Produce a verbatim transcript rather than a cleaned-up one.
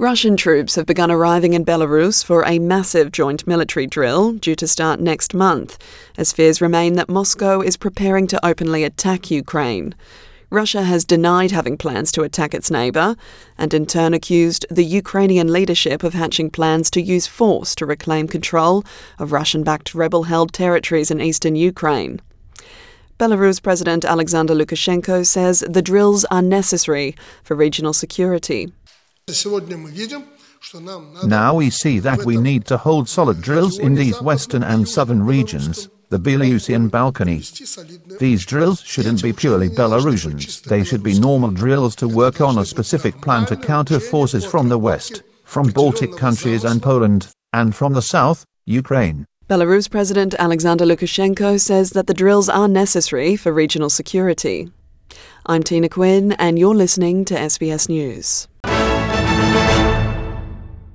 Russian troops have begun arriving in Belarus for a massive joint military drill due to start next month, as fears remain that Moscow is preparing to openly attack Ukraine. Russia has denied having plans to attack its neighbour, and in turn accused the Ukrainian leadership of hatching plans to use force to reclaim control of Russian-backed rebel-held territories in eastern Ukraine. Belarus President Alexander Lukashenko says the drills are necessary for regional security. Now we see that we need to hold solid drills in these western and southern regions, the Belarusian Balkany. These drills shouldn't be purely Belarusians, they should be normal drills to work on a specific plan to counter forces from the west, from Baltic countries and Poland, and from the south, Ukraine. Belarus President Alexander Lukashenko says that the drills are necessary for regional security. I'm Tina Quinn, and you're listening to S B S News.